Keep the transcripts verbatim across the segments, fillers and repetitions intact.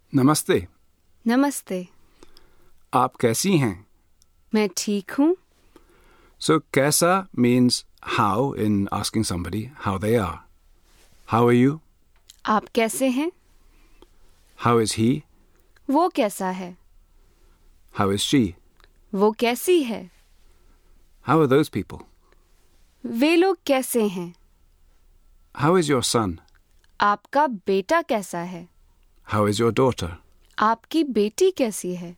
नमस्ते। नमस्ते। आप कैसी हैं? मैं ठीक हूँ। So, कैसा means how in asking somebody how they are. How are you? आप कैसे हैं? How is he? वो कैसा है? How is she? वो कैसी है? How are those people? वे लोग कैसे हैं? How is your son? आपका बेटा कैसा है? How is your daughter? आपकी बेटी कैसी है?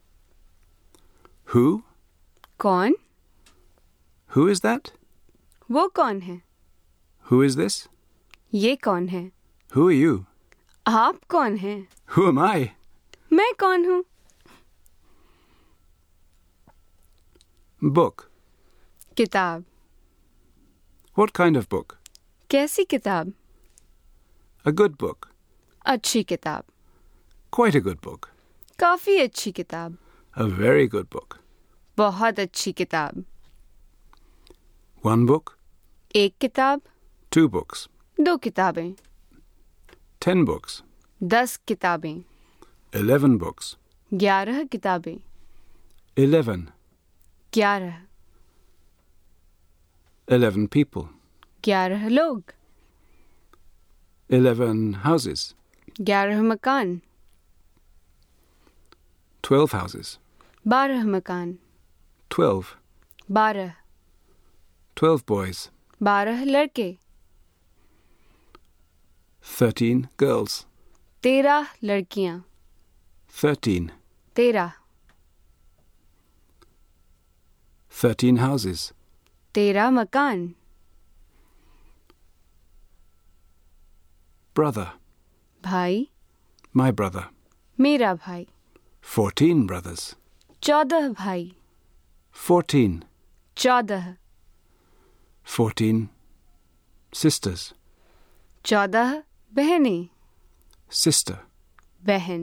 Who? कौन? Who is that? वो कौन है? Who is this? ये कौन है? Who are you? आप कौन हैं? Who am I? मैं कौन हूँ? Book. किताब। What kind of book? कैसी किताब? A good book. अच्छी किताब। Quite a good book. काफी अच्छी किताब। A very good book. बहुत अच्छी किताब। One book. एक किताब। Two books. दो किताबें। Ten books. दस किताबें। Eleven books. ग्यारह किताबें। Eleven. ग्यारह। Eleven people. ग्यारह लोग। Eleven houses. ग्यारह मकान। Twelve houses. बारह मकान। Twelve. बारह। Twelve boys. बारह लड़के। Thirteen girls. तेरह लड़कियां। Thirteen. तेरह। Thirteen houses. तेरह मकान। Brother. भाई। My brother. मेरा भाई। Fourteen brothers. चौदह भाई। Fourteen. चौदह। Fourteen sisters. चौदह बहनें। Sister. बहन।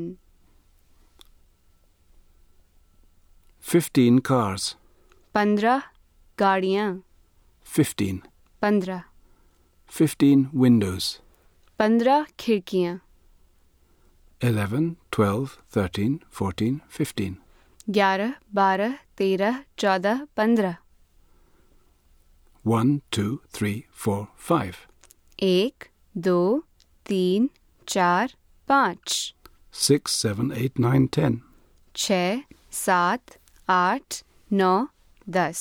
Fifteen cars. पंद्रह गाड़ियां। Fifteen. पंद्रह। Fifteen windows. पंद्रह खिड़कियां। Eleven, twelve, thirteen, fourteen, fifteen. ग्यारह बारह तेरह चौदह पंद्रह। One, two, three, four, five. एक दो तीन चार पाँच। Six, seven, eight, nine, ten. छः सात आठ नौ दस।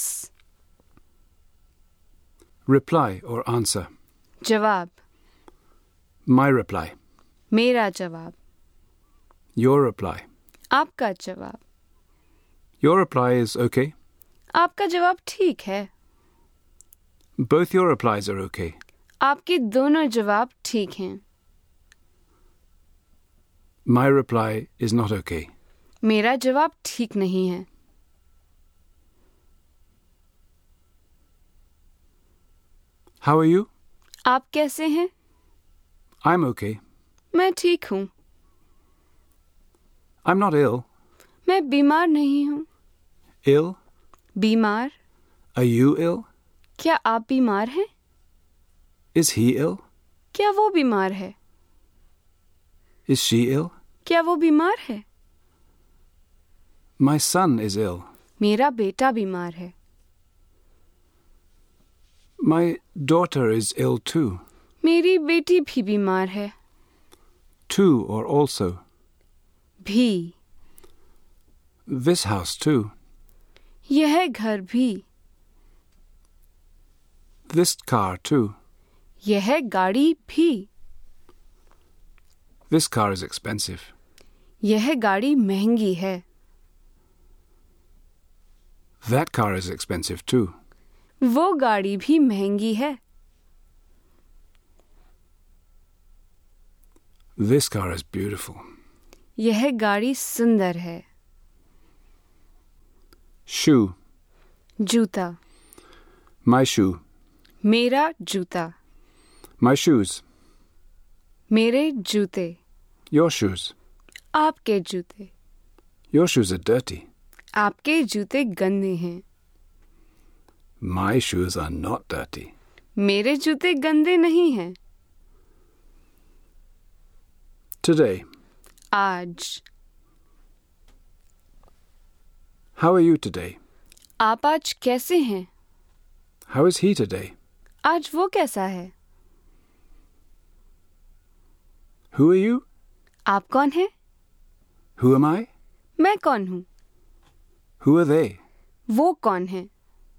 Reply or answer. जवाब। My reply. मेरा जवाब। Your reply. आपका जवाब। Your reply is okay. आपका जवाब ठीक है। Both your replies are okay. आपके दोनों जवाब ठीक हैं। My reply is not okay. मेरा जवाब ठीक नहीं है। How are you? आप कैसे हैं? I'm okay. मैं ठीक हूँ। I'm not ill. मैं बीमार नहीं हूँ। Ill? बीमार? Are you ill? क्या आप बीमार हैं? Is he ill? क्या वो बीमार है? Is she ill? क्या वो बीमार है? My son is ill. मेरा बेटा बीमार है। My daughter is ill too. मेरी बेटी भी बीमार है। Too or also. भी। This house too. यह घर भी। This car too. यह गाड़ी भी। This car is expensive. यह गाड़ी महंगी है। That car is expensive too. वो गाड़ी भी महंगी है। This car is beautiful. यह गाड़ी सुंदर है। Shoe. जूता। My shoe. मेरा जूता। My shoes. मेरे जूते। Your shoes. आपके जूते। Your shoes are dirty. आपके जूते गंदे हैं। My shoes are not dirty. मेरे जूते गंदे नहीं हैं। Today. आज. How are you today? आप आज कैसे हैं? How is he today? आज वो कैसा है? Who are you? आप कौन हैं? Who am I? मैं कौन हूँ? Who are they? वो कौन है?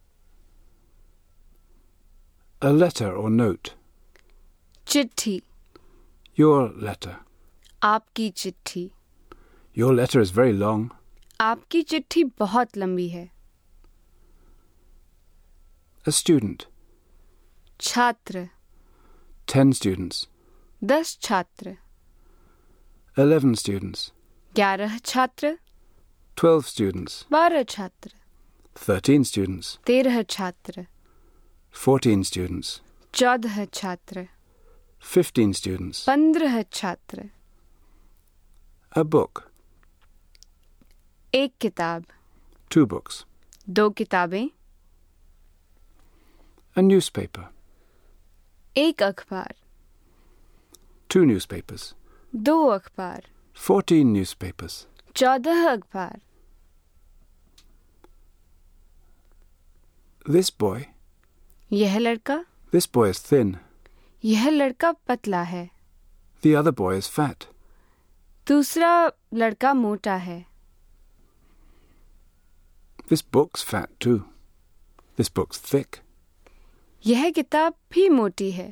A letter or note. चिट्ठी. Your letter. आपकी चिट्ठी. Your letter is very long. आपकी चिट्ठी बहुत लंबी है. A student. छात्र. Ten students. दस छात्र. Eleven students. ग्यारह छात्र. Twelve students. बारह छात्र. Thirteen students. तेरह छात्र. Fourteen students. चौदह छात्र. Fifteen students. पंद्रह छात्र. A book. एक किताब. Two books. दो किताबें. A newspaper. एक अखबार. Two newspapers. दो अखबार. Fourteen newspapers. चौदह अखबार. This boy. यह लड़का. This boy is thin. यह लड़का पतला है. The other boy is fat. दूसरा लड़का मोटा है. This book's fat too. This book's thick. यह किताब भी मोटी है.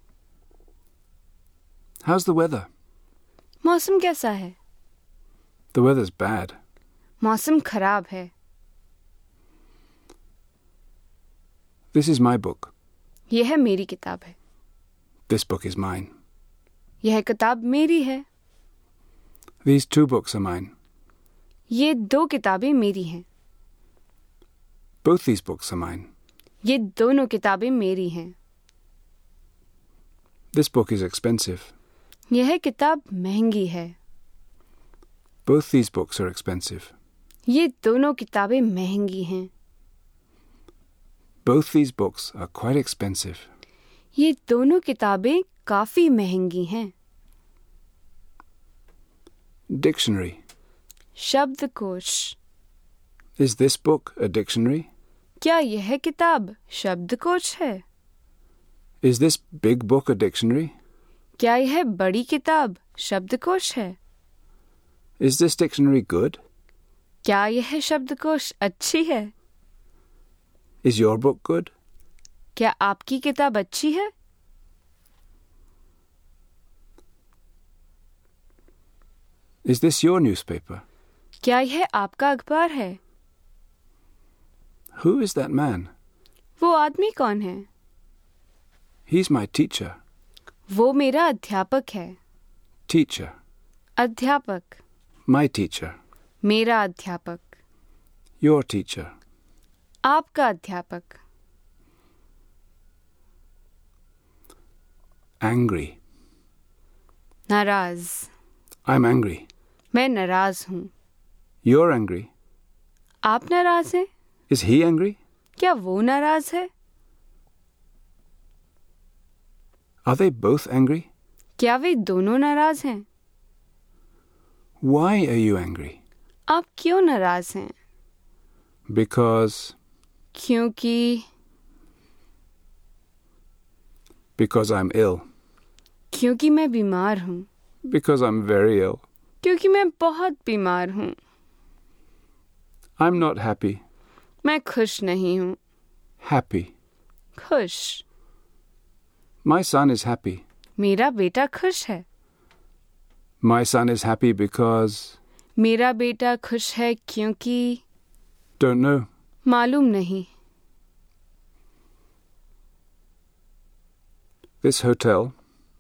How's the weather? मौसम कैसा है? The weather's bad. मौसम खराब है. This is my book. यह मेरी किताब है. This book is mine. यह किताब मेरी है. These two books are mine. ये दो किताबें मेरी हैं. Both these books are mine. ये दोनों किताबें मेरी हैं. This book is expensive. यह किताब महंगी है. Both these books are expensive. ये दोनों किताबें महंगी हैं. Both these books are quite expensive. ये दोनों किताबें काफी महंगी हैं. Dictionary. शब्दकोश. Is this book a dictionary? क्या यह किताब शब्दकोश है? Is this big book a dictionary? क्या यह बड़ी किताब शब्दकोश है? Is this dictionary good? क्या यह शब्दकोश अच्छी है? Is your book good? क्या आपकी किताब अच्छी है? Is this your newspaper? क्या यह आपका अखबार है? Who is that man? वो आदमी कौन है? He's my teacher. वो मेरा अध्यापक है. Teacher. अध्यापक. My teacher. मेरा अध्यापक. Your teacher. आपका अध्यापक. Angry. नाराज. I'm angry. मैं नाराज हूँ. You're angry. आप नाराज हैं? Is he angry? क्या वो नाराज है? Are they both angry? क्या वे दोनों नाराज हैं? Why are you angry? आप क्यों नाराज हैं? Because. क्योंकि. Because I'm ill. क्योंकि मैं बीमार हूँ. Because I'm very ill. क्योंकि मैं बहुत बीमार हूँ. I'm not happy. मैं खुश नहीं हूँ. Happy. खुश. My son is happy. मेरा बेटा खुश है. My son is happy because. मेरा बेटा खुश है क्योंकि. Don't know. मालूम नहीं. This hotel.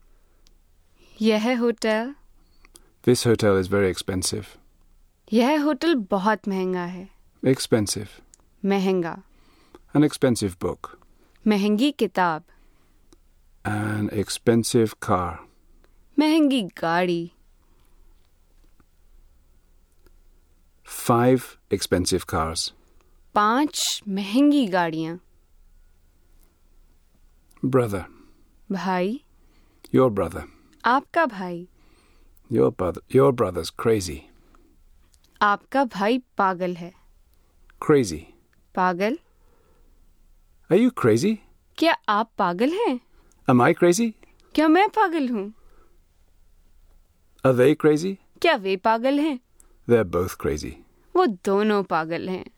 यह hotel. This hotel is very expensive. यह होटल बहुत महंगा है. Expensive. महंगा. An expensive book. महंगी किताब. An expensive car. महंगी गाड़ी. Five expensive cars. पांच महंगी गाड़ियां. Brother. भाई. Your brother. आपका भाई. Your brother, your brother's crazy. आपका भाई पागल है. Crazy. पागल. Are you crazy? क्या आप पागल हैं? Am I crazy? क्या मैं पागल हूँ? Are they crazy? क्या वे पागल हैं? They're both crazy. वो दोनों पागल हैं.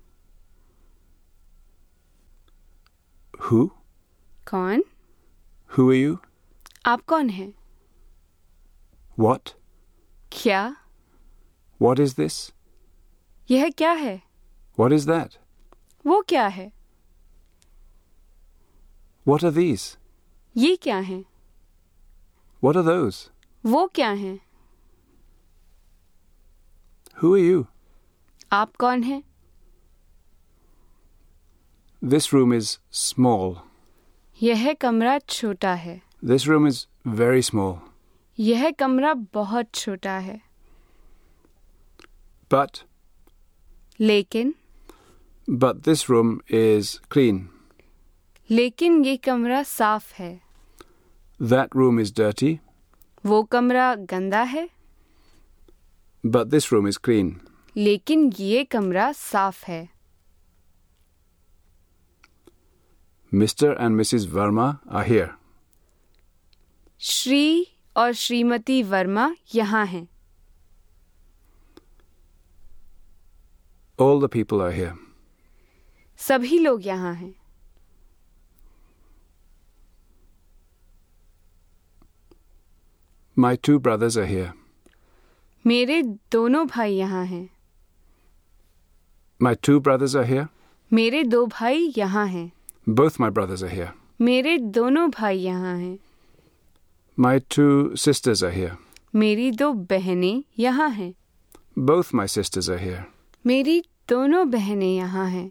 Who? कौन? Who are you? आप कौन हैं? What? क्या? What is this? यह क्या है? What is that? वो क्या है? What are these? ये क्या हैं? What are those? वो क्या हैं? Who are you? आप कौन हैं? This room is small. यह कमरा छोटा है. This room is very small. यह कमरा बहुत छोटा है. But, लेकिन but this room is clean. लेकिन ये कमरा साफ है. That room is dirty. वो कमरा गंदा है. But this room is clean. लेकिन ये कमरा साफ है. Mister and Missus Verma are here. Shri और श्रीमती वर्मा यहाँ हैं. All the people are here. सभी लोग यहाँ हैं. My two brothers are here. मेरे दोनों भाई यहाँ हैं. My two brothers are here. मेरे दो भाई यहाँ हैं. Both my brothers are here. मेरे दोनों भाई यहाँ हैं. My two sisters are here. मेरी दो बहनें यहाँ हैं. Both my sisters are here. मेरी दोनों बहनें यहाँ हैं.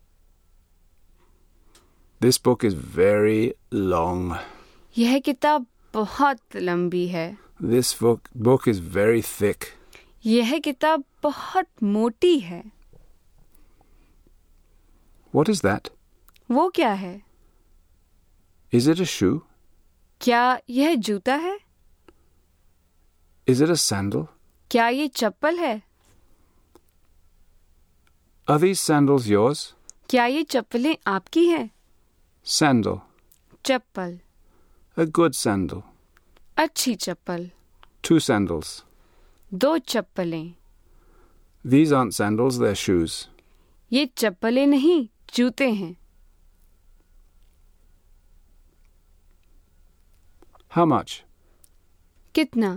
This book is very long. यह किताब बहुत लंबी है. This book, book is very thick. यह किताब बहुत मोटी है. What is that? वो क्या है? Is it a shoe? क्या यह जूता है? Is it a sandal? क्या ये चप्पल है? Are these sandals yours? क्या ये चप्पलें आपकी हैं? Sandal. Chappal. A good sandal. अच्छी चप्पल. Two sandals. दो चप्पलें. These aren't sandals, they're shoes. ये चप्पलें नहीं, जूते हैं. How much? कितना?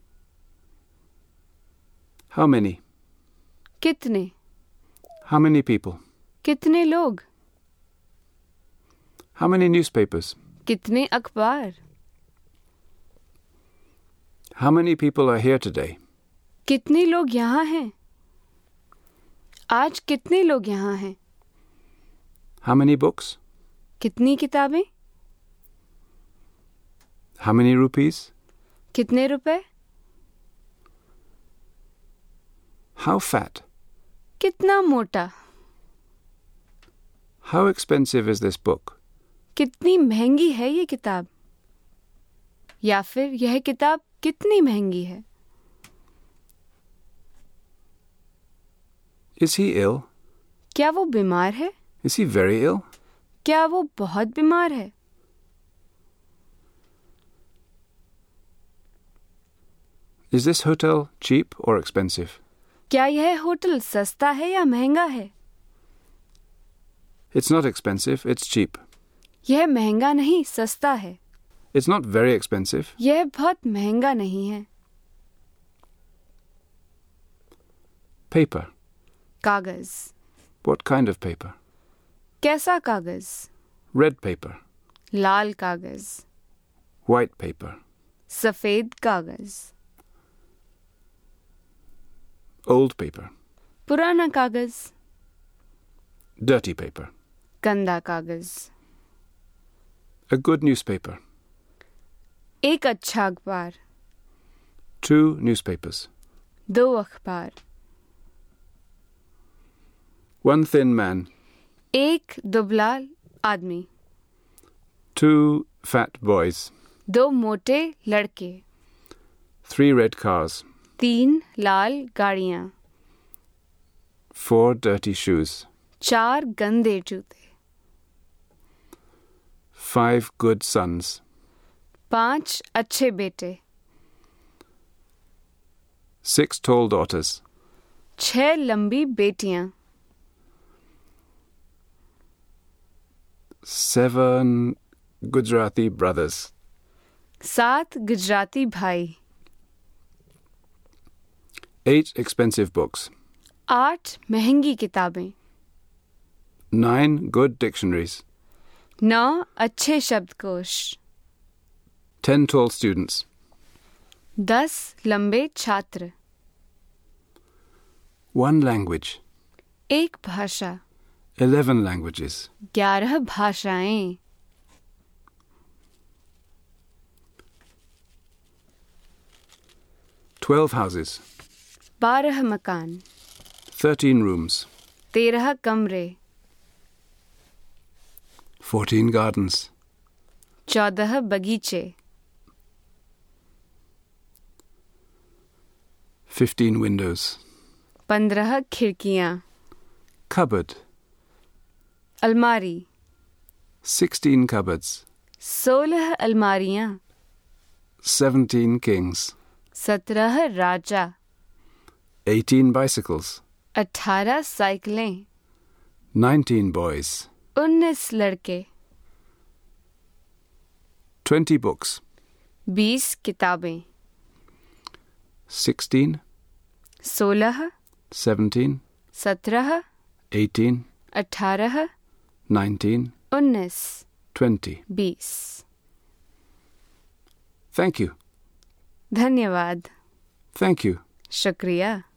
How many? कितने? How many people? कितने लोग? How many newspapers? कितने अखबार? How many people are here today? कितने लोग यहाँ हैं? आज कितने लोग यहाँ हैं? How many books? कितनी किताबें? How many rupees? कितने रुपए? How fat? कितना मोटा? How expensive is this book? कितनी महंगी है ये किताब? या फिर यह किताब कितनी महंगी है? Is he ill? क्या वो बीमार है? Is he very ill? क्या वो बहुत बीमार है? Is this hotel cheap or expensive? क्या यह होटल सस्ता है या महंगा है? It's not expensive, it's cheap. यह महंगा नहीं, सस्ता है. It's not very expensive. यह बहुत महंगा नहीं है. Paper. कागज. What kind of paper? कैसा कागज? Red paper. लाल कागज. White paper. सफेद कागज. Old paper. पुराना कागज. Dirty paper. गंदा कागज. A good newspaper. एक अच्छा अखबार. Two newspapers. दो अखबार. One thin man. एक दुबला आदमी. Two fat boys. दो मोटे लड़के. Three red cars. तीन लाल गाड़ियाँ. Four dirty shoes. चार गंदे जूते. Five good sons. पांच अच्छे बेटे. Six tall daughters. छह लंबी बेटियाँ. Seven Gujarati brothers. सात गुजराती भाई. Eight expensive books. आठ महंगी किताबें. Nine good dictionaries. नौ अच्छे शब्दकोश. Ten tall students. दस लंबे छात्र. One language. एक भाषा. Eleven languages. ग्यारह भाषाएं. Twelve houses. बारह मकान. Thirteen rooms. तेरह कमरे. Fourteen gardens. चौदह बगीचे. Fifteen windows. पंद्रह खिड़कियाँ. Cupboard. अलमारी. Sixteen cupboards. सोलह अलमारियाँ. Seventeen kings. सत्रह राजा. Eighteen bicycles. अठारह साइकिलें. Nineteen boys. उन्नीस लड़के. Twenty books. बीस किताबें. Sixteen. सोलह. Seventeen. सत्रह. Eighteen. अठारह. Nineteen. उन्नीस. Twenty. बीस. Thank you. धन्यवाद. Thank you. शुक्रिया.